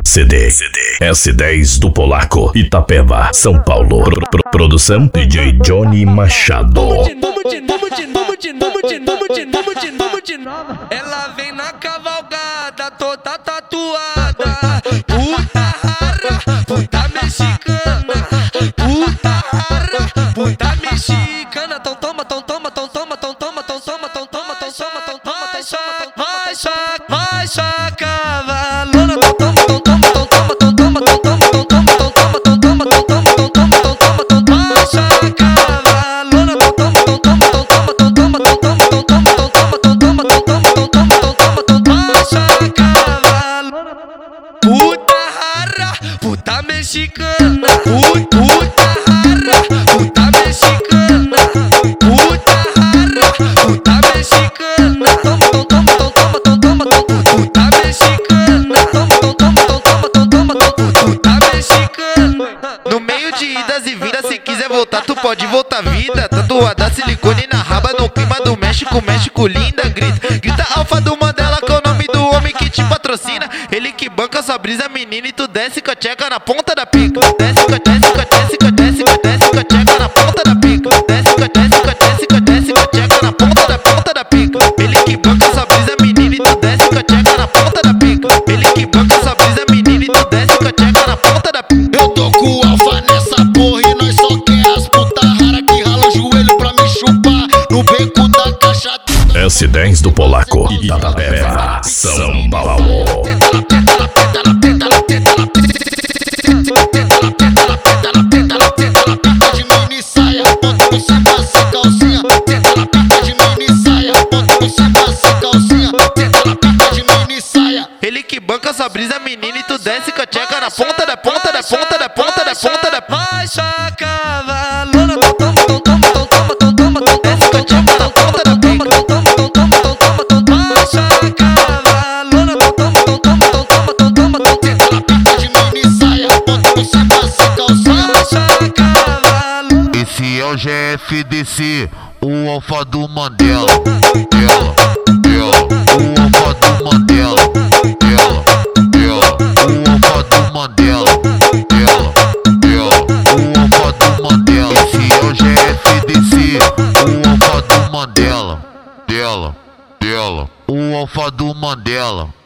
CD S10 do Polaco, Itapeva, São Paulo. Produção DJ Johnny Machado. Ela vem na cavalgada, toda tatuada. Puta rara, puta mexicana. Puta rara, puta mexicana. Tão toma, tão toma, tão toma, tão toma, tão toma, tão toma, tão toma, tão toma, vai só cavalona. Tão toma, tão toma, tão toma, tão toma, tão toma, tão toma, tão toma, tão toma, tão toma, tão toma, tão toma, tão toma, vai só cavalona. Tão toma, tão toma, tão toma, tão toma, tão toma, tão toma, tão toma, tão toma, tão toma, tão toma, tão toma, tão toma, vai só cavalona. Puta rara, puta mexicana. Puta rara, puta mexicana. Puta rara, puta mexicana. Toma, tão toma, tão toma, tão toma, tão puta mexicana. Toma, tão toma, tão toma, tão toma, tão puta mexicana. No meio de idas e vindas, se quiser voltar, tu pode voltar vida. Tatuada silicone na raba, no clima do México, México linda. Grita Alfa do Mandela, que é o nome do homem que te patrocina. Ele que banca sua brisa, menina, e tu desce com a tcheca na ponta da pica. Desce com a tcheca, desce com a tcheca, desce com a tcheca na ponta da pica. Desce com a tcheca, desce com a tcheca na ponta da pica. Ele que banca sua brisa, menina, e tu desce com a tcheca na ponta da pica. Ele que banca sua brisa, menina, e tu desce com a tcheca na ponta da pica. Eu tô com o Alfa nessa porra e nós só quer as puta rara que rala o joelho pra me chupar no beco da caixa. S10 do Polaco, Itapeva, São Paulo. Ele que banca sua brisa, menina, e tu desce com a tcheca na ponta da ponta da ponta da ponta da ponta da. Vai só cavalona. Tão toma, tão toma, tão toma, tão toma, tão desce com a tcheca na ponta da pica. Tão toma, tão toma, tão toma, tão toma, vai só cavalona. Tão toma, tão toma, tão toma, tão toma, tão toma, pica de mini saia, ponta por cima sem calcinha. Vai só cavalona. Esse é o GFDC, o Alfa do Mandela. O Alfa do Mandela. O Alfa do Mandela. O Alfa do Mandela. Esse é o GFDC, o Alfa do Mandela. O Alfa do Mandela.